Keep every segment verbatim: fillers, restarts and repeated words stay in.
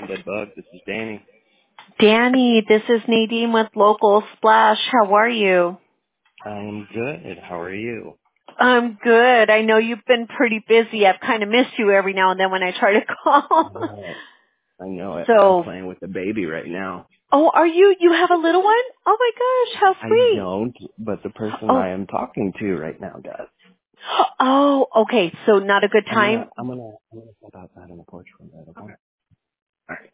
Bedbug. This is Danny. Danny, this is Nadine with Local Splash. How are you? I'm good. How are you? I'm good. I know you've been pretty busy. I've kind of missed you every now and then when I try to call. Uh, I know it. I'm So, playing with the baby right now. oh, are you? You have a little one? Oh my gosh, how I sweet. don't, but the person Oh, I am talking to right now does. oh, okay. So not a good I'm gonna, time. I'm gonna, I'm gonna step outside on the porch for a minute. Okay. All right.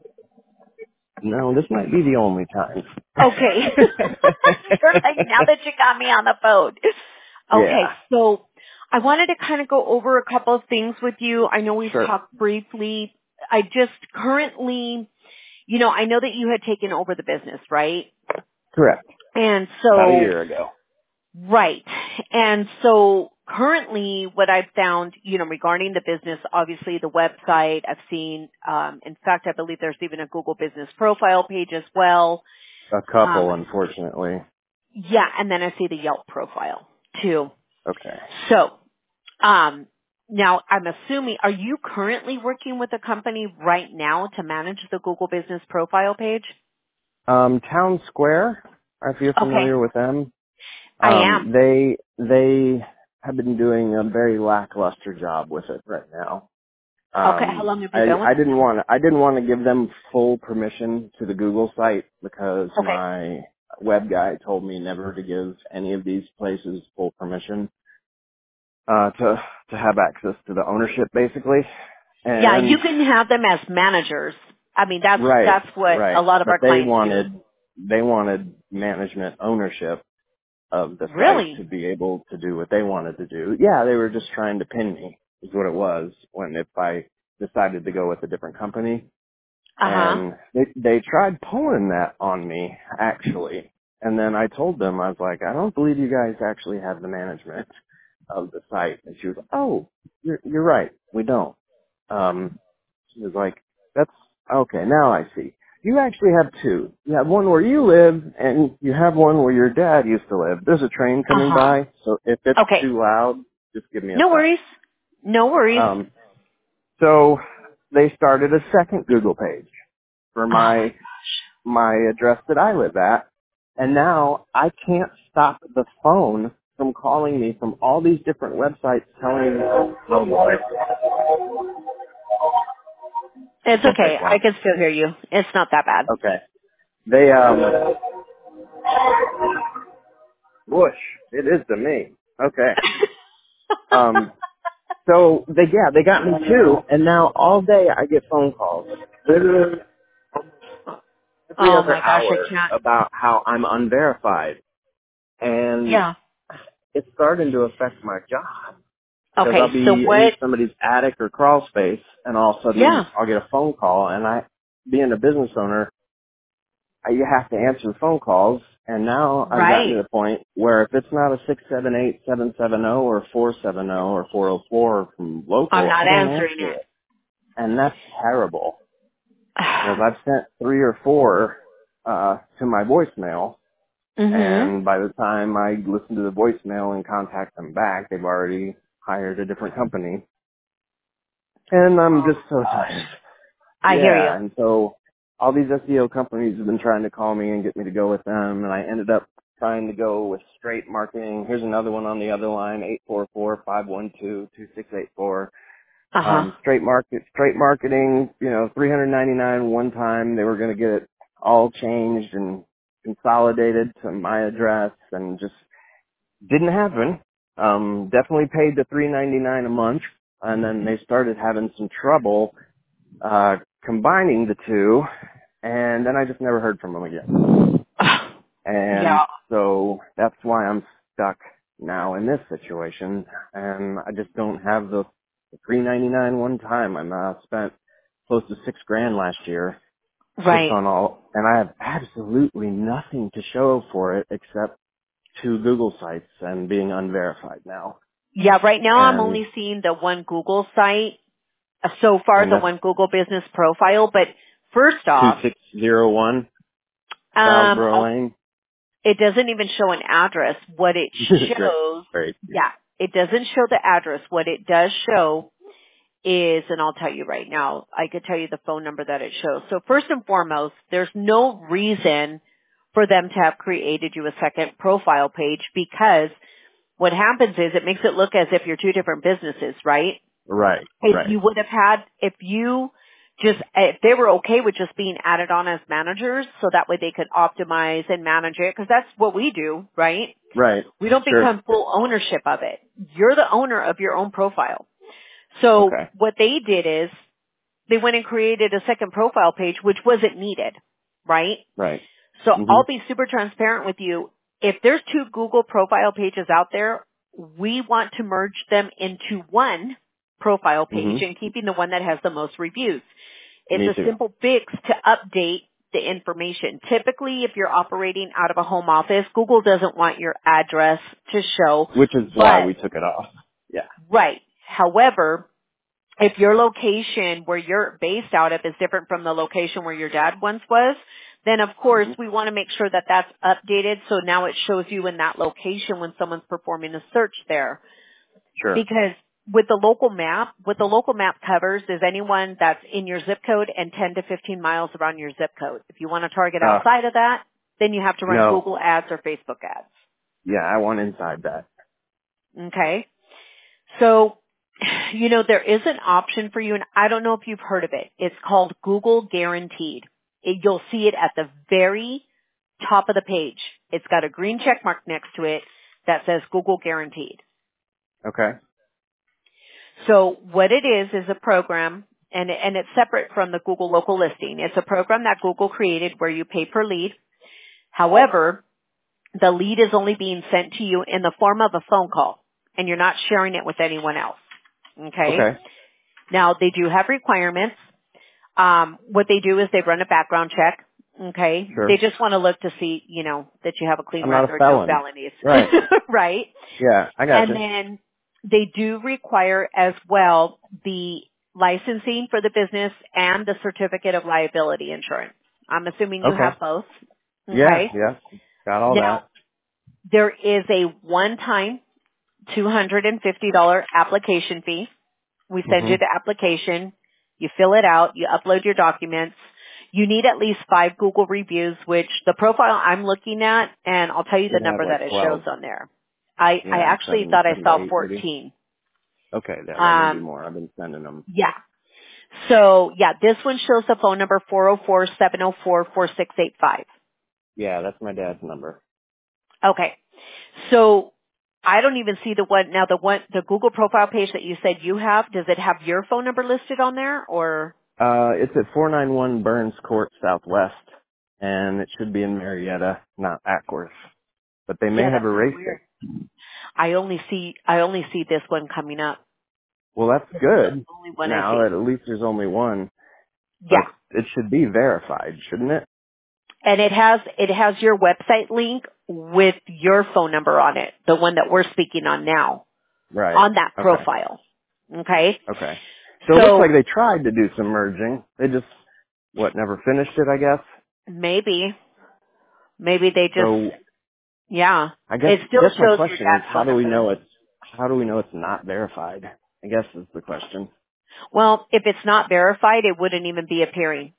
No, this might be the only time. Okay. You're like, now that you got me on the phone. Okay, Yeah. so I wanted to kind of go over a couple of things with you. I know we've Sure. talked briefly. I just currently, you know, I know that you had taken over the business, right? Correct. And About a so, year ago. right. And so currently what I've found, you know, regarding the business, obviously the website I've seen, um, in fact, I believe there's even a Google business profile page as well. A Um, couple, unfortunately. yeah, and then I see the Yelp profile too. Okay. So, um, now I'm assuming, are you currently working with a company right now to manage the Google business profile page? Um, Town Square, if you're Okay. familiar with them. I am. Um, they they have been doing a very lackluster job with it right now. Okay. How Um, long have you I been with I them? didn't want to I didn't want to give them full permission to the Google site because Okay. my web guy told me never to give any of these places full permission uh, to to have access to the ownership, basically. Yeah, And you can have them as managers. I mean, that's right, that's what a right, lot of but our they clients do. wanted they wanted management ownership of the site to Really? be able to do what they wanted to do. Yeah, they were just trying to pin me, is what it was, when if I decided to go with a different company. Uh huh. And they they tried pulling that on me, actually. And then I told them, I was like, I don't believe you guys actually have the management of the site. And she was like, oh, you're, you're right, we don't. Um, she was like, that's, okay, now I see. You actually have two. You have one where you live, and you have one where your dad used to live. There's a train Uh coming huh. by, so if it's Okay. too loud, just give me a No sign. worries. No worries. Um, so they started a second Google page for Oh my. my my address that I live at, and now I can't stop the phone from calling me from all these different websites telling me, oh boy. It's Okay, okay. I well, can still hear you. It's not that bad. okay. They, um, Bush, it is to me. Okay. Um, so they, yeah, they got me too, and now all day I get phone calls, literally every Oh other my gosh, I hour can't. about how I'm unverified, and Yeah. it's starting to affect my job. Because Okay. I'll So be in what? somebody's attic or crawl space, and all of a Yeah. sudden I'll get a phone call, and I, being a business owner, I, you have to answer the phone calls, and now I've gotten to Right. the point where if it's not a six seven eight seven seven zero or four seven zero or four oh four from I'm local, not I don't answering answer it. it. And that's terrible, because I've sent three or four uh, to my voicemail, mhm. and by the time I listen to the voicemail and contact them back, they've already hired a different company. And I'm Oh just so gosh. tired. I hear you. Yeah, and so all these S E O companies have been trying to call me and get me to go with them, and I ended up trying to go with Straight Marketing. Here's another one on the other line, eight four four, five one two, two six eight four. Uh huh. Um, Straight Market, Straight Marketing, you know, three hundred ninety-nine one time. They were going to get it all changed and consolidated to my address, and just didn't happen. Um, definitely paid the three ninety-nine a month, and then they started having some trouble uh, combining the two, and then I just never heard from them again. And Yeah. so that's why I'm stuck now in this situation, and I just don't have the, the three ninety-nine one time. I'm uh, spent close to six grand last year just Right. on all, and I have absolutely nothing to show for it except two Google sites and being unverified now. Yeah. Right now, I'm And only seeing the one Google site uh, so far, and the that's one Google business profile. But first two off, six zero one um, Salisbury Lane. it doesn't even show an address. What it Great, shows, great. yeah, it doesn't show the address. What it does show is, and I'll tell you right now, I could tell you the phone number that it shows. So first and foremost, there's no reason for them to have created you a second profile page, because what happens is it makes it look as if you're two different businesses, right? Right. If Right. you would have had, if you just, if they were okay with just being added on as managers, so that way they could optimize and manage it, because that's what we do, right? Right. We don't Sure. become full ownership of it. You're the owner of your own profile. So Okay. what they did is they went and created a second profile page, which wasn't needed, right? Right. So Mhm. I'll be super transparent with you. If there's two Google profile pages out there, we want to merge them into one profile page Mhm. and keeping the one that has the most reviews. It's Me a too. simple fix to update the information. Typically, if you're operating out of a home office, Google doesn't want your address to show, Which is why but we took it off. Yeah. right. However, if your location where you're based out of is different from the location where your dad once was, then of course Mhm. we want to make sure that that's updated so now it shows you in that location when someone's performing a search there. Sure. Because with the local map, what the local map covers is anyone that's in your zip code and ten to fifteen miles around your zip code. If you want to target Uh, outside of that, then you have to run no. Google ads or Facebook ads. Yeah, I want inside that. Okay? So, you know, there is an option for you, and I don't know if you've heard of it. It's called Google Guaranteed. It, you'll see it at the very top of the page. It's got a green check mark next to it that says Google Guaranteed. Okay. So what it is is a program, and, and it's separate from the Google local listing. It's a program that Google created where you pay per lead. However, the lead is only being sent to you in the form of a phone call, and you're not sharing it with anyone else. Okay? Okay. Now, they do have requirements. Um, what they do is they run a background check. Okay? Sure. They just want to look to see, you know, that you have a clean I'm not a record, no felon. felonies. Right. Right? Yeah, I got And you. then they do require as well the licensing for the business and the certificate of liability insurance. I'm assuming you Okay. have both. Yeah, Okay? yeah. Got all Now, that. there is a one-time two hundred fifty dollars application fee. We send you Mhm. the application. You fill it out. You upload your documents. You need at least five Google reviews, which the profile I'm looking at, and I'll tell you the It has number that like it shows twelve. on there. I, I Yeah, actually seven, thought I seven to saw eight maybe. fourteen. Okay, yeah, that may be Um, more. I've been sending them. yeah. So, yeah, this one shows the phone number four oh four, seven oh four, four six eight five. Yeah, that's my dad's number. Okay. So, I don't even see the one, now the one, the Google profile page that you said you have, does it have your phone number listed on there or? Uh, it's at four ninety-one Burns Court Southwest, and it should be in Marietta, not Ackworth. But they may Yeah, have that's so erased it. weird. I only see, I only see this one coming up. Well, that's This is the good. only one I Now see. that at least there's only one, but Yeah. it should be verified, shouldn't it? And it has, it has your website link with your phone number on it, the one that we're speaking on now, Right. on that Okay. profile. Okay? Okay. So it looks like So, they tried to do some merging. They just, what, never finished it, I guess? maybe, maybe they just, So yeah. I guess, It I still guess my shows your question is, dad's how phone do we number. know it's, how do we know it's not verified? I guess is the question. Well, if it's not verified, it wouldn't even be appearing.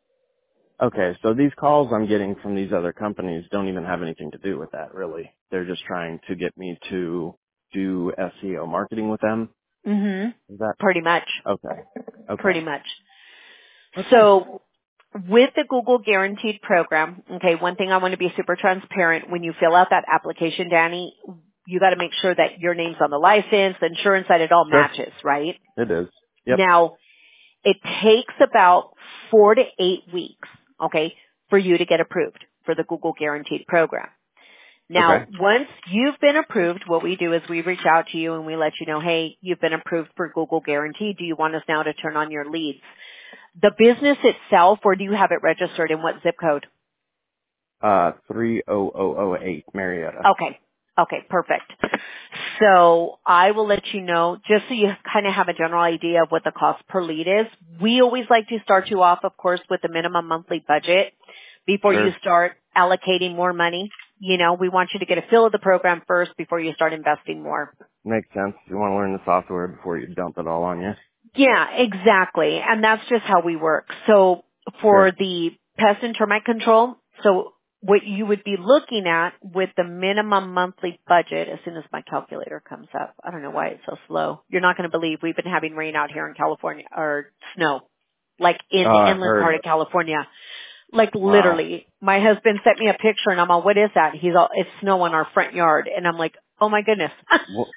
Okay, so these calls I'm getting from these other companies don't even have anything to do with that, really. They're just trying to get me to do S E O marketing with them. hmm Is that Pretty much. okay? Pretty Okay. much. Okay. So, with the Google Guaranteed program, okay, one thing I want to be super transparent, when you fill out that application, Danny, you got to make sure that your name's on the license, the insurance, that it all Sure. matches, right? It is. Yep. Now, it takes about four to eight weeks, okay, for you to get approved for the Google Guaranteed program. Now, Okay. once you've been approved, what we do is we reach out to you and we let you know, hey, you've been approved for Google Guaranteed. Do you want us now to turn on your leads? The business itself, or do you have it registered in what zip code? Uh, three oh oh oh eight Marietta. Okay. Okay, perfect. So I will let you know, just so you kind of have a general idea of what the cost per lead is. We always like to start you off, of course, with the minimum monthly budget before you Sure. start allocating more money. You know, we want you to get a feel of the program first before you start investing more. Makes sense. You want to learn the software before you dump it all on you. Yeah, exactly. And that's just how we work. So for Sure. the pest and termite control, so what you would be looking at with the minimum monthly budget, as soon as my calculator comes up, I don't know why it's so slow. You're not going to believe we've been having rain out here in California, or snow, like in Oh, the I inland part heard. of California. Like Wow. literally, my husband sent me a picture and I'm all, what is that? He's all, it's snow on our front yard. And I'm like, oh my goodness. Wha-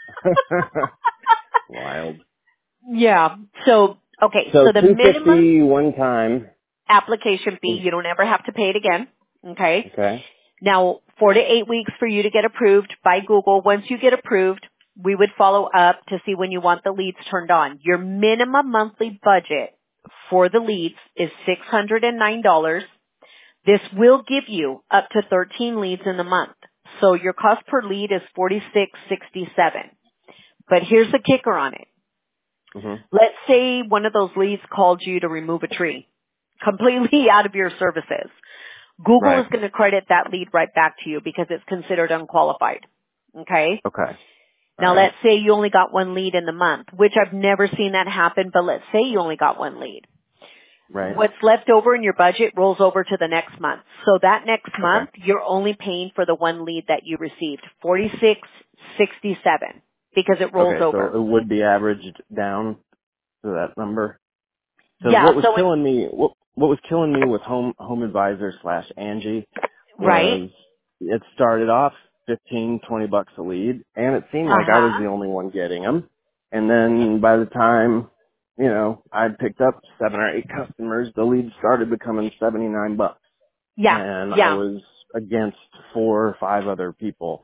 Wild. Yeah. So, okay. So So the two minimum fifty one time. application fee, is- you don't ever have to pay it again. Okay. Okay. Now, four to eight weeks for you to get approved by Google. Once you get approved, we would follow up to see when you want the leads turned on. Your minimum monthly budget for the leads is six hundred nine dollars. This will give you up to thirteen leads in the month. So your cost per lead is forty-six sixty-seven. But here's the kicker on it. Mhm. Let's say one of those leads called you to remove a tree completely out of your services. Google is Right. going to credit that lead right back to you because it's considered unqualified. Okay? Okay. All Now right. let's say you only got one lead in the month, which I've never seen that happen, but let's say you only got one lead. Right. What's left over in your budget rolls over to the next month. So that next Okay. month, you're only paying for the one lead that you received, forty-six sixty-seven, because it rolls Okay. So over. it would be averaged down to that number. Because Yeah, what was so it, killing me, what what was killing me with Home Home Advisor slash Angie right? was it started off fifteen, twenty bucks a lead, and it seemed like I was Uh-huh. the only one getting them. And then by the time, you know, I'd picked up seven or eight customers, the leads started becoming seventy-nine bucks. Yeah, And I yeah. was against four or five other people.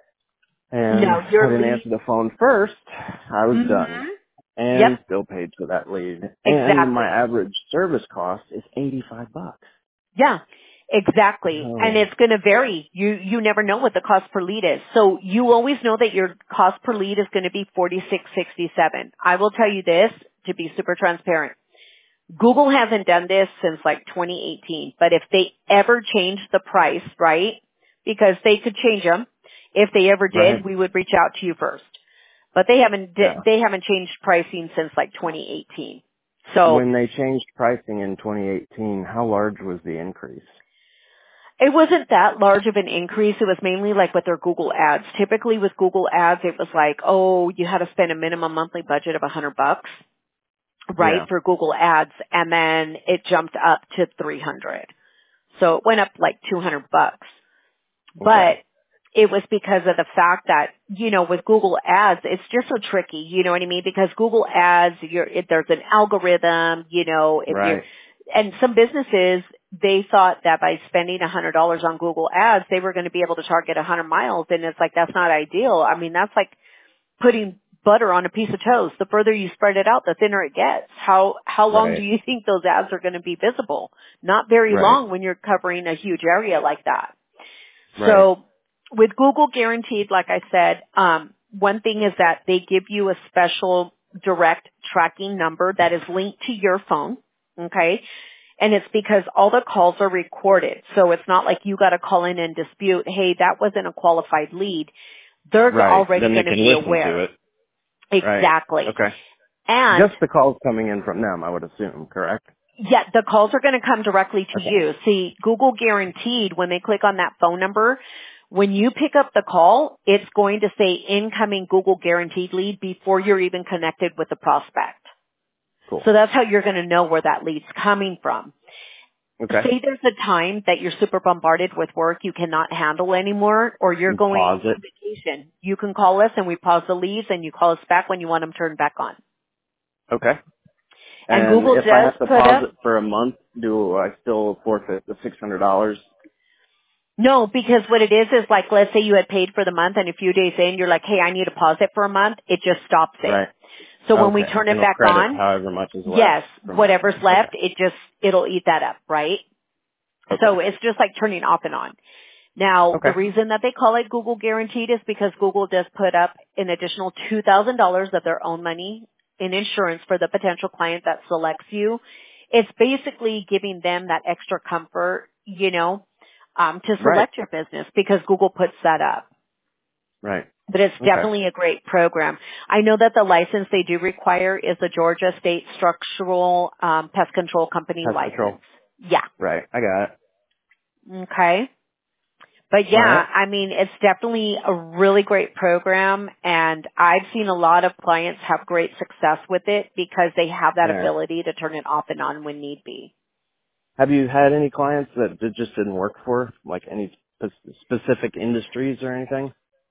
And No, I your didn't lead. answer the phone first. I was done. Mm-hmm. Yep, And still paid for that lead. And my exactly. average service cost is eighty-five bucks. Yeah, exactly. And Oh, it's going to vary. You you never know what the cost per lead is. So you always know that your cost per lead is going to be forty-six sixty-seven. I will tell you this to be super transparent. Google hasn't done this since like twenty eighteen, but if they ever change the price, right? Because they could change them. If they ever did, right. we would reach out to you first. But they haven't Yeah. they haven't changed pricing since like twenty eighteen. So When they changed pricing in twenty eighteen, how large was the increase? it wasn't that large of an increase. It was mainly like with their Google ads. Typically with Google ads, it was like, oh, you had to spend a minimum monthly budget of a hundred bucks, right, Yeah. for Google ads, and then it jumped up to three hundred. So it went up like two hundred bucks. But Okay. it was because of the fact that, you know, with Google ads, it's just so tricky, you know what I mean? Because Google ads, you're, if there's an algorithm, you know, if you're, Right. and some businesses, they thought that by spending a hundred dollars on Google ads, they were going to be able to target a hundred miles. And it's like, that's not ideal. I mean, that's like putting butter on a piece of toast. The further you spread it out, the thinner it gets. How, how long do Right. you think those ads are going to be visible? Not very Right. long when you're covering a huge area like that. Right. So with Google Guaranteed, like I said, um, one thing is that they give you a special direct tracking number that is linked to your phone, okay? And it's because all the calls are recorded. So it's not like you got to call in and dispute, hey, that wasn't a qualified lead. They're Right. already Then they going to can be listen to aware. it. Right. Exactly. Okay. And Just the calls coming in from them, I would assume, correct? yeah, the calls are going to come directly to Okay. you. See, Google Guaranteed, when they click on that phone number, when you pick up the call, it's going to say incoming Google Guaranteed lead before you're even connected with the prospect. Cool. So that's how you're going to know where that lead's coming from. Okay. Say there's a time that you're super bombarded with work you cannot handle anymore, or you're You going pause on it. vacation. You can call us and we pause the leads and you call us back when you want them turned back on. Okay. And And Google if I does have to put pause up it for a month, do I still forfeit the six hundred dollars? No, because what it is is like, let's say you had paid for the month and a few days in, you're like, hey, I need to pause it for a month. It just stops it. Right. So when we Okay. turn And it it'll back credit on, however much is left yes, from that. whatever's Okay. left, it just, it'll eat that up, right? Okay. So it's just like turning off and on. Now, the Okay. reason that they call it Google Guaranteed is because Google does put up an additional two thousand dollars of their own money in insurance for the potential client that selects you. It's basically giving them that extra comfort, you know, um, to Right. select your business because Google puts that up. Right. But it's Okay. definitely a great program. I know that the license they do require is the Georgia State Structural um, Pest Control Company Pest control. license. Yeah. Right. I got it. Okay. But All yeah, right. I mean, it's definitely a really great program, and I've seen a lot of clients have great success with it because they have that Yeah. ability to turn it off and on when need be. Have you had any clients that it just didn't work for, like any spe- specific industries or anything?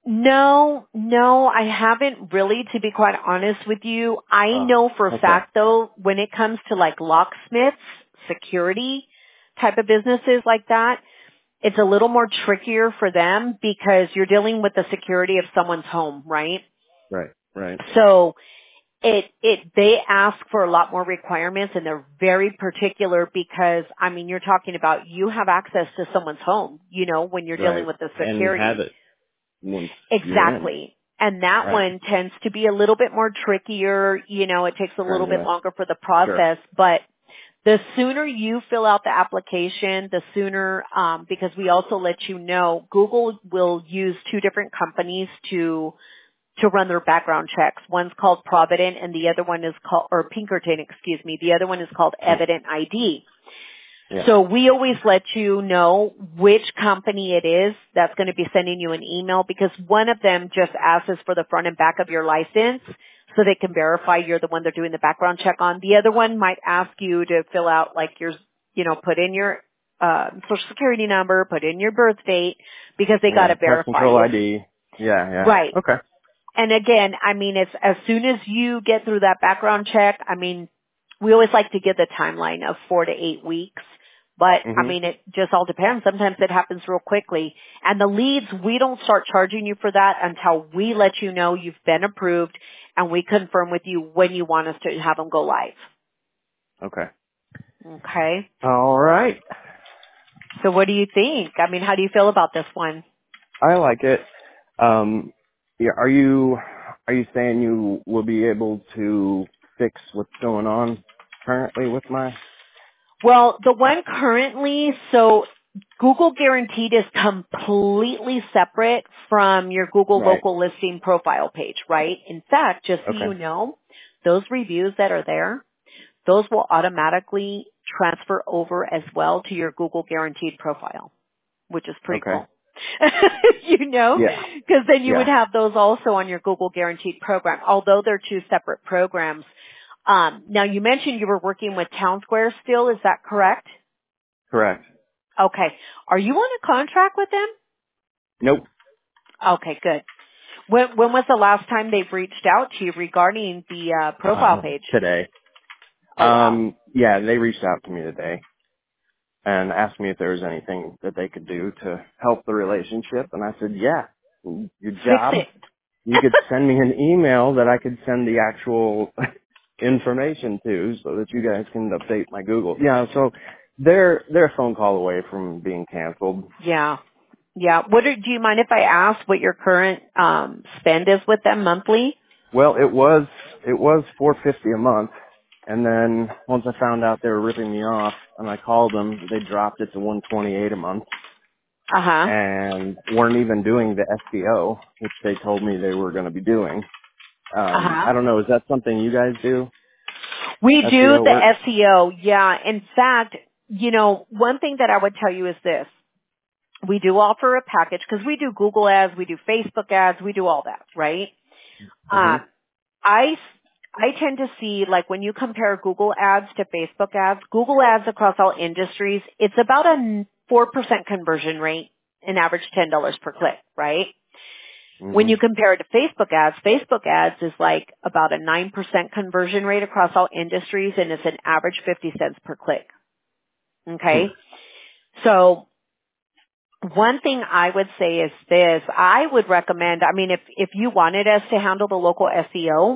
No, no, I haven't really, to be quite honest with you. I Oh, know for a okay. fact though, when it comes to like locksmiths, security type of businesses like that, it's a little more trickier for them because you're dealing with the security of someone's home, right? Right. Right. So it, it, they ask for a lot more requirements and they're very particular because, I mean, you're talking about you have access to someone's home, you know, when you're dealing Right. with the And have security. it once you're in. Exactly. And that Right. one tends to be a little bit more trickier, you know, it takes a little bit Strenuous. longer for the Sure. process, but the sooner you fill out the application, the sooner, um, because we also let you know, Google will use two different companies to to run their background checks. One's called Provident and the other one is called, or Pinkerton, excuse me, the other one is called Hmm. Evident I D. Yeah. So we always let you know which company it is that's going to be sending you an email because one of them just asks us for the front and back of your license so they can verify you're the one they're doing the background check on. The other one might ask you to fill out like your, you know, put in your uh, social security number, put in your birth date because they got Yeah. to Pest verify control you. I D. Yeah. Yeah. Right. Okay. And again, I mean, it's as soon as you get through that background check, I mean, we always like to give the timeline of four to eight weeks. But I Mhm. mean, it just all depends. Sometimes it happens real quickly. And the leads, we don't start charging you for that until we let you know you've been approved and we confirm with you when you want us to have them go live. Okay. Okay. All right. So what do you think? I mean, how do you feel about this one? I like it. Um, yeah, are you are you saying you will be able to fix what's going on currently with my? Well, the one currently, so Google Guaranteed is completely separate from your Google Right. local listing profile page, right? In fact, just so you Okay. know, those reviews that are there, those will automatically transfer over as well to your Google Guaranteed profile, which is pretty Okay. cool. You know, Yeah. because then you would Yeah. have those also on your Google Guaranteed program, although they're two separate programs. Um, now you mentioned you were working with Town Square still, is that correct? Correct. Okay. Are you on a contract with them? Nope. Okay, good. When when was the last time they've reached out to you regarding the uh, profile Uh, page? today. Oh wow. Um. Yeah, they reached out to me today and asked me if there was anything that they could do to help the relationship, and I said, yeah. Your Fix job. it. You could send me an email that I could send the actual information to so that you guys can update my Google. Yeah, so they're they're a phone call away from being canceled. Yeah. Yeah. What are, do you mind if I ask what your current um spend is with them monthly? Well, it was it was four fifty a month, and then once I found out they were ripping me off, and I called them, they dropped it to one twenty eight a month, Uh-huh. and weren't even doing the S E O, which they told me they were going to be doing. Um, Uh-huh. I don't know, is that something you guys do? We do S E O the work? S E O. Yeah. In fact, you know, one thing that I would tell you is this. We do offer a package because we do Google ads, we do Facebook ads, we do all that, right? Mhm. Um, I I tend to see like when you compare Google ads to Facebook ads, Google ads across all industries, it's about a four percent conversion rate, an average ten dollars per click, right? When you Mhm. compare it to Facebook ads, Facebook ads is like about a nine percent conversion rate across all industries and it's an average fifty cents per click. Hmm. Okay? So one thing I would say is this, I would recommend, I mean, if, if you wanted us to handle the local S E O,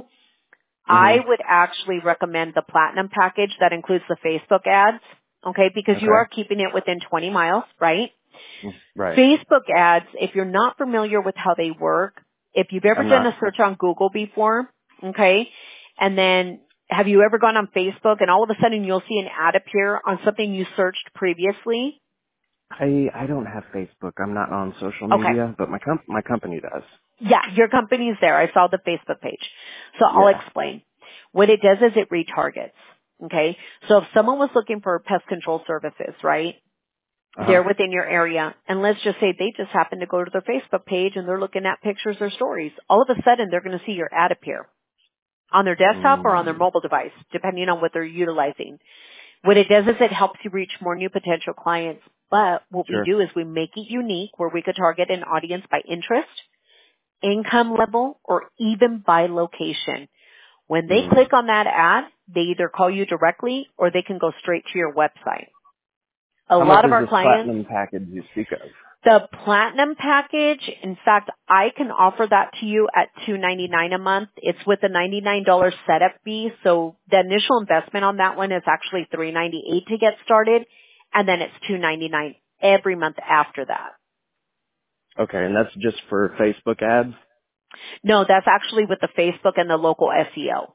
I Mhm. would actually recommend the platinum package that includes the Facebook ads, okay, because you Okay. are keeping it within twenty miles, right? Mm, right. Facebook ads, if you're not familiar with how they work, if you've ever I'm done not. a search on Google before, okay, and then have you ever gone on Facebook and all of a sudden you'll see an ad appear on something you searched previously? I I don't have Facebook. I'm not on social Okay. media, but my com- my company does. Yeah, your company's there. I saw the Facebook page. So I'll Yeah. explain. What it does is it retargets. Okay? So if someone was looking for pest control services, right? Uh-huh. They're within your area, and let's just say they just happen to go to their Facebook page and they're looking at pictures or stories. All of a sudden, they're going to see your ad appear on their desktop or on their Mm, mobile device, depending on what they're utilizing. What it does is it helps you reach more new potential clients. But what we sure. do is we make it unique where we could target an audience by interest, income level, or even by location. When they Mm. click on that ad, they either call you directly or they can go straight to your website. A How much lot of is our this clients, platinum package you speak of? the platinum package, in fact, I can offer that to you at two hundred ninety-nine dollars a month. It's with a ninety-nine dollars setup fee. So the initial investment on that one is actually three hundred ninety-eight dollars to get started, and then it's two hundred ninety-nine dollars every month after that. Okay, and that's just for Facebook ads? No, that's actually with the Facebook and the local S E O.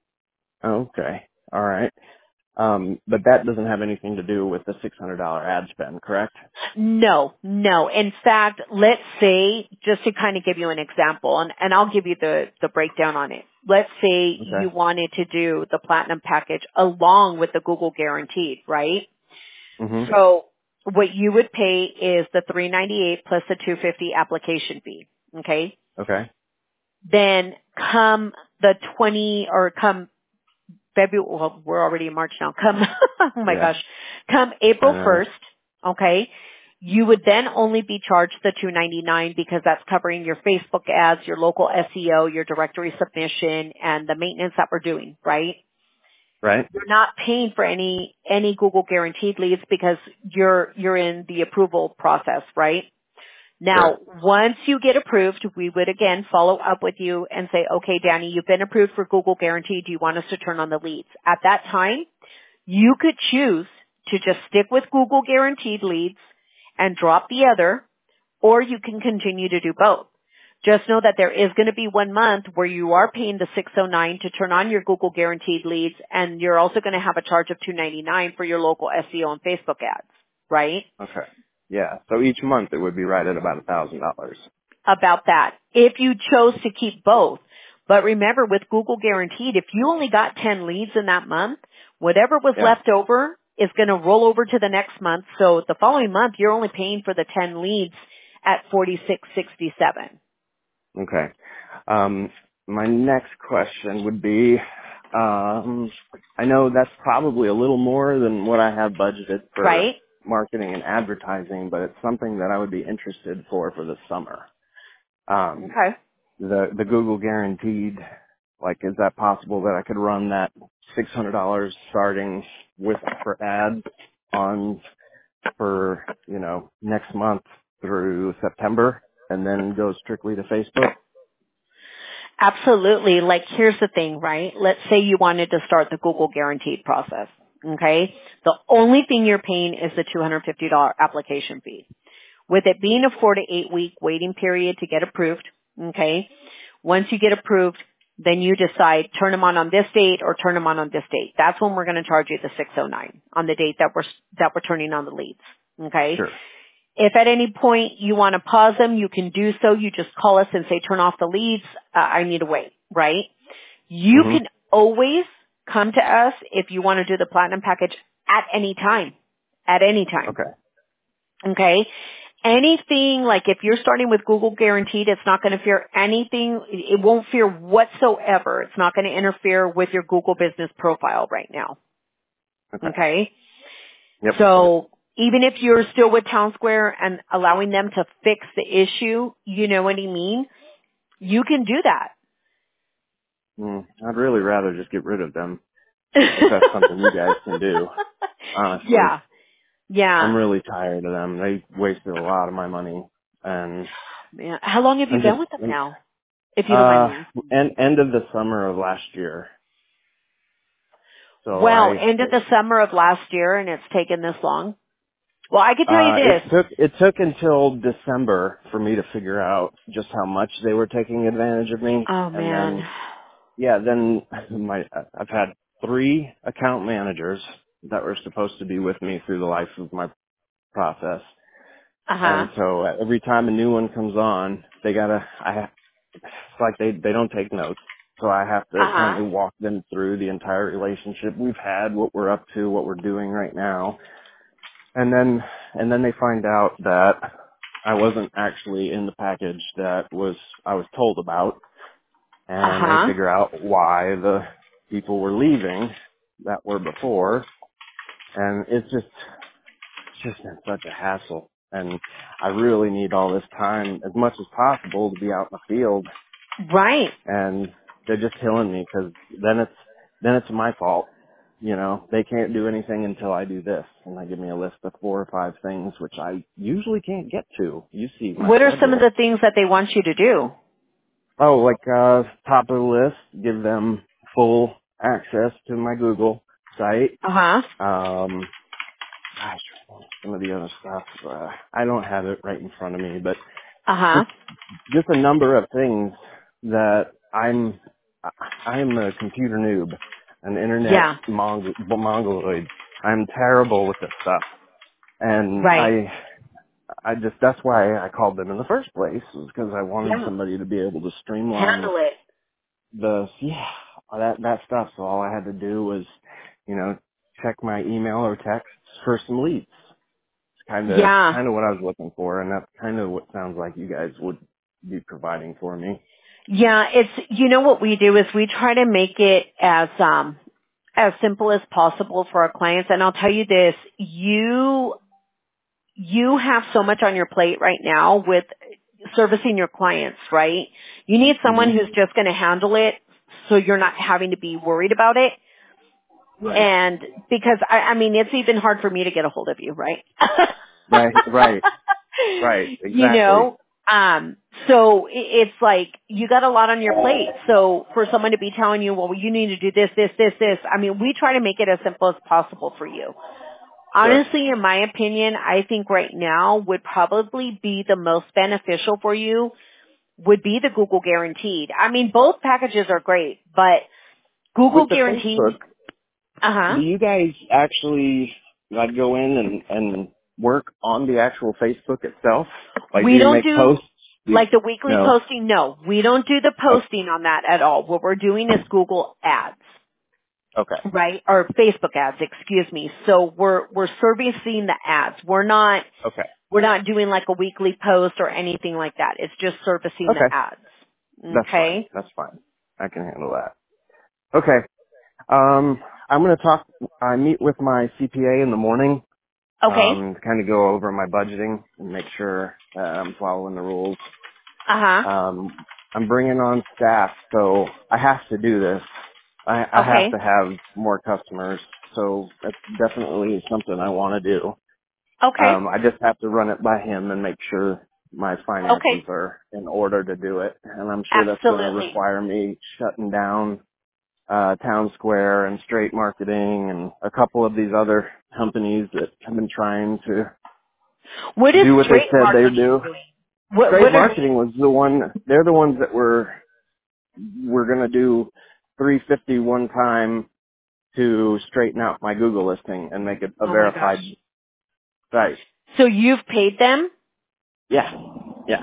Okay. All right. Um, but that doesn't have anything to do with the six hundred dollars ad spend, correct? No, no. In fact, let's say, just to kind of give you an example, and, and I'll give you the, the breakdown on it. Let's say you Okay. wanted to do the platinum package along with the Google Guaranteed, right? Mhm. So what you would pay is the three hundred ninety-eight plus the two hundred fifty application fee, okay? Okay. Then come the twenty, or come February, well, we're already in March now. Come, oh my Yeah. gosh, come I April know. first, okay, you would then only be charged the two hundred ninety-nine because that's covering your Facebook ads, your local S E O, your directory submission, and the maintenance that we're doing, right? Right? You're not paying for any, any Google guaranteed leads because you're, you're in the approval process, right? Sure. Now, once you get approved, we would again follow up with you and say, okay, Danny, you've been approved for Google Guarantee. Do you want us to turn on the leads? At that time, you could choose to just stick with Google Guaranteed leads and drop the other, or you can continue to do both. Just know that there is going to be one month where you are paying the six hundred nine to turn on your Google Guaranteed leads, and you're also going to have a charge of two hundred ninety-nine for your local S E O and Facebook ads, right? Okay. Yeah. So each month it would be right at about a thousand dollars. About that if you chose to keep both. But remember, with Google Guaranteed, if you only got ten leads in that month, whatever was Yeah. left over is going to roll over to the next month. So the following month, you're only paying for the ten leads at forty-six sixty-seven. Okay. Um, my next question would be, um, I know that's probably a little more than what I have budgeted for Right? marketing and advertising, but it's something that I would be interested for for the summer. Um, Okay. the the Google Guaranteed, like, is that possible that I could run that six hundred dollars starting with for ads on for you know next month through September, and then go strictly to Facebook? Absolutely. Like, here's the thing, right? Let's say you wanted to start the Google Guaranteed process. Okay? The only thing you're paying is the two hundred fifty dollars application fee. With it being a four to eight week waiting period to get approved, okay, once you get approved, then you decide turn them on on this date or turn them on on this date. That's when we're going to charge you the six hundred nine on the date that we're, that we're turning on the leads, okay? Sure. If at any point you want to pause them, you can do so. You just call us and say turn off the leads. Uh, I need to wait, right? You Mhm. can always come to us if you want to do the platinum package at any time, at any time. Okay. Okay. Anything, like if you're starting with Google Guaranteed, it's not going to fear anything. It won't fear whatsoever. It's not going to interfere with your Google business profile right now. Okay. Okay. Yep. So even if you're still with Town Square and allowing them to fix the issue, you know what I mean? You can do Mm, I'd really rather just get rid of them if that. that's something you guys can do. Honestly, yeah. Yeah. I'm really tired of them. They wasted a lot of my money, and Man. How long have you I'm been just with them I'm, now? If you don't mind uh me asking. end end of the summer of last year. So Well, I end of the summer of last year and it's taken this long. Well, I could tell you uh it this. took it took until December for me to figure out just how much they were taking advantage of me, Oh and man. then yeah, then my I've had three account managers that were supposed to be with me through the life of my process. Uh huh. And so every time a new one comes on, they gotta, I, it's like they, they don't take notes. So I have to kind Uh-huh. of walk them through the entire relationship we've had, what we're up to, what we're doing right now. And then, and then they find out that I wasn't actually in the package that was, I was told about. And they Uh-huh. figure out why the people were leaving that were before. And it's just, it's just been such a hassle. And I really need all this time as much as possible to be out in the field. Right. And they're just killing me because then it's, then it's my fault. You know, they can't do anything until I do this. And they give me a list of four or five things, which I usually can't get to. You see my What are some of schedule. the things that they want you to do? Oh, like, uh, top of the list, give them full access to my Google site. Uh-huh. Um, gosh, some of the other stuff, uh, I don't have it right in front of me, but Uh-huh. just, just a number of things that I'm, I I am a computer noob, an internet Yeah. mong- mongoloid. I'm terrible with this stuff. And Right. I, I just, that's why I called them in the first place, was because I wanted Yeah. somebody to be able to streamline Handle it. the, yeah, that, that stuff. So all I had to do was, you know, check my email or texts for some leads. It's kind of, Yeah. kind of what I was looking for, and that's kind of what sounds like you guys would be providing for me. Yeah, it's, you know what we do is we try to make it as, um, as simple as possible for our clients. And I'll tell you this, you, you have so much on your plate right now with servicing your clients, right? You need hmm someone who's just going to handle it so you're not having to be worried about it. Right. And because I, I mean, it's even hard for me to get a hold of you, right? Right, right, right, You exactly. know, um, so i- it's like you got a lot on your plate. So for someone to be telling you, well, you need to do this, this, this, this, I mean, we try to make it as simple as possible for you. Sure. Honestly, in my opinion, I think right now would probably be the most beneficial for you would be the Google Guaranteed. I mean, both packages are great, but With Google the Facebook, Guaranteed, uh-huh. do you guys actually, like, go in and, and work on the actual Facebook itself? Like, do We you don't make do posts? Do you, like the weekly no. posting. No, we don't do the Oh, posting on that at all. What we're doing is Google ads, okay. right? Or Facebook ads, excuse me. So we're, we're servicing the ads. We're not, Okay. we're not doing like a weekly post or anything like that. It's just servicing the Okay. ads. That's fine. Okay? That's fine. I can handle that. Okay. Um, I'm going to talk, I meet with my C P A in the morning, Okay. um, to kind of go over my budgeting and make sure uh, I'm following the rules. Uh-huh. Um, I'm bringing on staff, so I have to do this. I, I have Okay. to have more customers, so that's definitely something I want to do. Okay. Um, I just have to run it by him and make sure my finances Okay. are in order to do it. And I'm sure that's going to Absolutely. require me shutting down uh, Town Square and Straight Marketing and a couple of these other companies that have been trying to What is do what they straight said they would marketing do. doing? What, Straight what are they? Marketing was the one, they're the ones that were, were going to do three hundred fifty dollars one time to straighten out my Google listing and make it a Oh my gosh. verified site. So you've paid them? Yeah, yeah.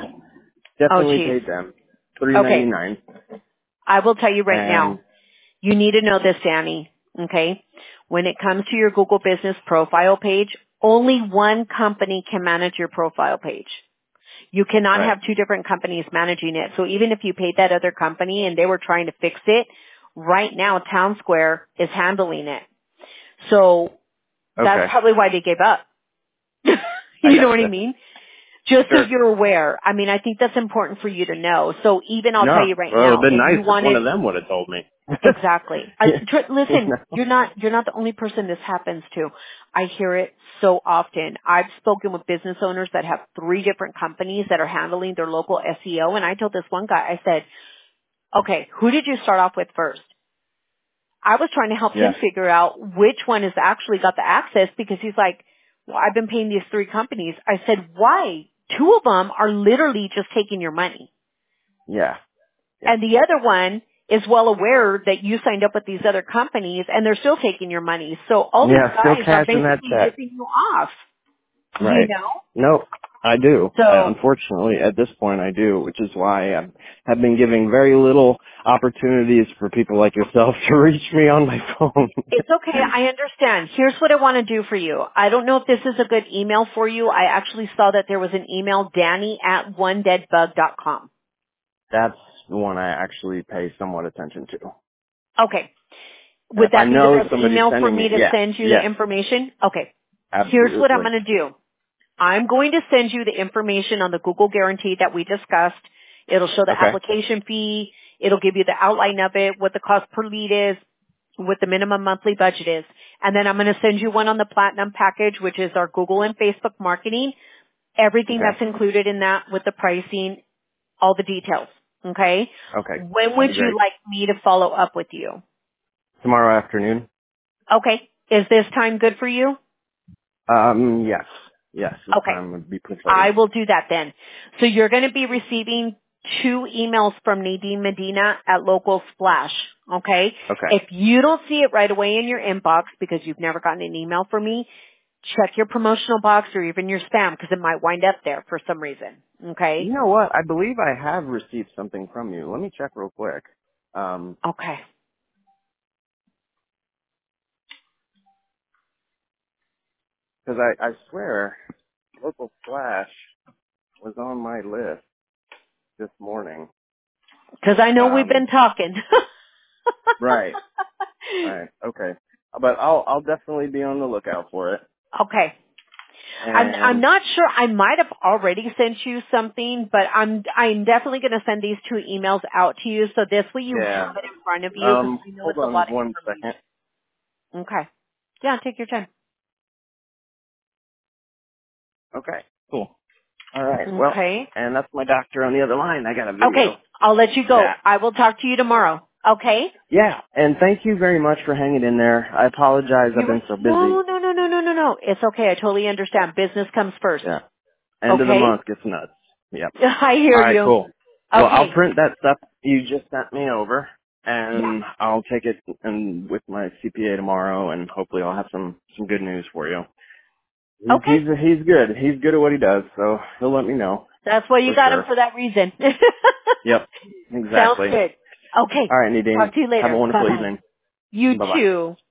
Oh Definitely geez. paid them. three Okay. ninety-nine. I will tell you right And now. You need to know this, Danny. Okay? When it comes to your Google Business profile page, only one company can manage your profile page. You cannot right. have two different companies managing it. So even if you paid that other company and they were trying to fix it, right now Town Square is handling it. So that's Okay. probably why they gave up. I You know what I gotcha. mean? Just so Sure. you're aware. I mean, I think that's important for you to know. So even I'll tell No. you right Well, it would have now, been if you nice if one wanted, of them would have told me. exactly. I, tr- you listen, know? you're not, you're not the only person this happens to. I hear it so often. I've spoken with business owners that have three different companies that are handling their local S E O. And I told this one guy, I said, okay, who did you start off with first? I was trying to help Yeah. him figure out which one has actually got the access because he's like, well, I've been paying these three companies. I said, why? Two of them are literally just taking your money. Yeah. Yeah. And the other one is well aware that you signed up with these other companies and they're still taking your money. So all these Yeah, still guys are cashing that basically check. ripping you off, you Right. know? Nope. I do. I, So unfortunately, at this point, I do, which is why I have been giving very little opportunities for people like yourself to reach me on my phone. it's okay. I understand. Here's what I want to do for you. I don't know if this is a good email for you. I actually saw that there was an email, Danny at one dead bug dot com. That's the one I actually pay somewhat attention to. Okay. And Would if I that be the know best somebody's email for sending me, me to yeah, send you the yes, information? Okay. Here's what I'm absolutely. going to do. I'm going to send you the information on the Google Guarantee that we discussed. It'll show the Okay, application fee. It'll give you the outline of it, what the cost per lead is, what the minimum monthly budget is. And then I'm going to send you one on the Platinum package, which is our Google and Facebook marketing. Everything okay, that's included in that with the pricing, all the details. Okay? okay. When That'd would be you great. like me to follow up with you? Tomorrow afternoon? Okay. Is this time good for you? Um, yes, yes, this Okay. time would be preferred. I will do that then. So you're going to be receiving two emails from Nadine Medina at Local Splash. Okay? Okay, If you don't see it right away in your inbox because you've never gotten an email from me, check your promotional box or even your spam because it might wind up there for some reason. Okay? you know what? I believe I have received something from you. Let me check real quick. Um, Okay. because I, I swear, Local Flash was on my list this morning. Because I know we've been Um, talking. right, right, okay. But I'll I'll definitely be on the lookout for it. Okay. I'm I'm And not sure. I might have already sent you something, but I'm I'm definitely going to send these two emails out to you so this way you yeah, have it in front of you because um, I know hold it's a on lot of one second. information. Okay. Yeah, take your time. Okay, cool. All right. Well, Okay. and that's my doctor on the other line. I got a video. Okay. I'll let you go. Yeah. I will talk to you tomorrow. Okay. Yeah, and thank you very much for hanging in there. I apologize. I've You been so no busy. no no no no no no. It's okay. I totally understand. Business comes first. Yeah. End of the Okay. month gets nuts. Yep. I All hear right, you. cool. Well, I'll Okay. print that stuff you just sent me over, Yeah. and I'll take it and with my C P A tomorrow, and hopefully I'll have some some good news for you. He's Okay. he's he's good. He's good at what he does, so he'll let me know That's why you for got him sure. for that reason. Yep. Sounds Exactly. good. Okay. All right, Nadine. Talk to you Have a later. Bye wonderful bye. evening. You Bye bye. too.